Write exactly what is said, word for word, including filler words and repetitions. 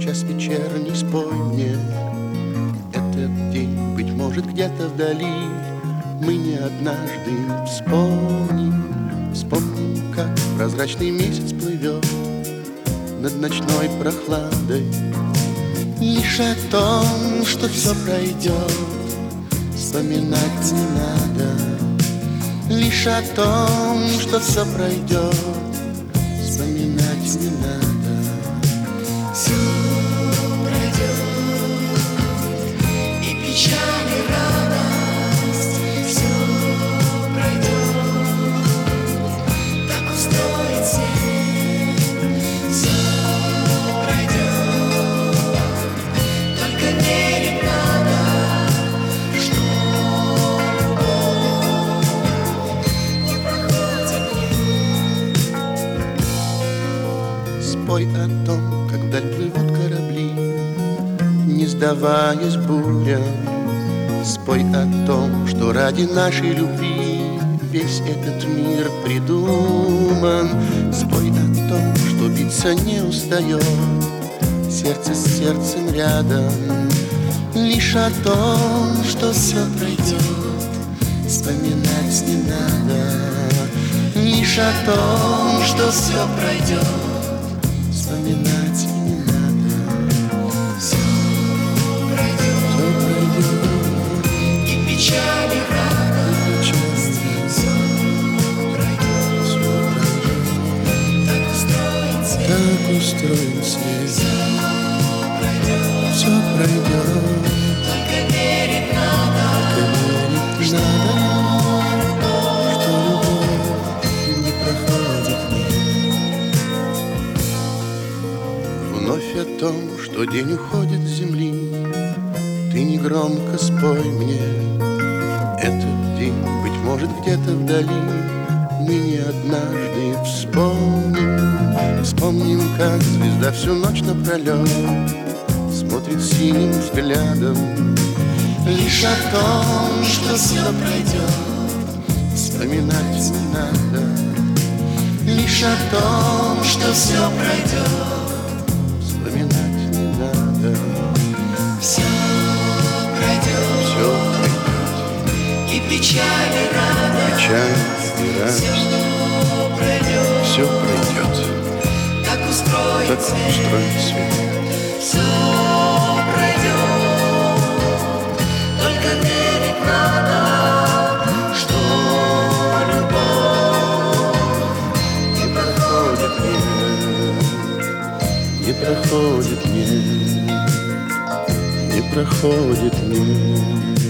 час вечерний, спой мне этот день. Быть может, где-то вдали мы не однажды вспомним, вспомним, как прозрачный месяц плывет над ночной прохладой. Лишь о том, что все пройдет, вспоминать не надо. Лишь о том, что все пройдет, вспоминать не надо. Все пройдет, и печаль, и радость. Все пройдет, так устроен свет. Все пройдет, только верить надо, что любовь не проходит мне. Спой о том, как вдаль плывут корабли, не сдаваясь бурям. Спой о том, что ради нашей любви весь этот мир придуман. Спой о том, что биться не устает сердце с сердцем рядом. Лишь о том, что все пройдет, вспоминать не надо. Лишь о том, что все пройдет, вспоминать не надо. Все пройдет, и печаль, и радость. Все пройдет, так устроен свет. Так устроен свет. Все пройдет, Только верить надо, верить надо, что любовь не проходит мир. Вновь о том, что день уходит с земли, ты негромко спой мне этот день. Быть может, где-то вдали мы не однажды вспомним, вспомним, как звезда всю ночь напролет смотрит синим взглядом. Лишь о том, что все пройдет, вспоминать не надо. Лишь о том, что все пройдет, вспоминать не надо. все пройдет, Все пройдет, и печаль, и радость. печаль и радость. Все пройдет, Все пройдет, так устроен так свет. устроен свет. Все пройдет, только верить надо, что любовь Не проходит мне, не проходит мне, не проходит мне.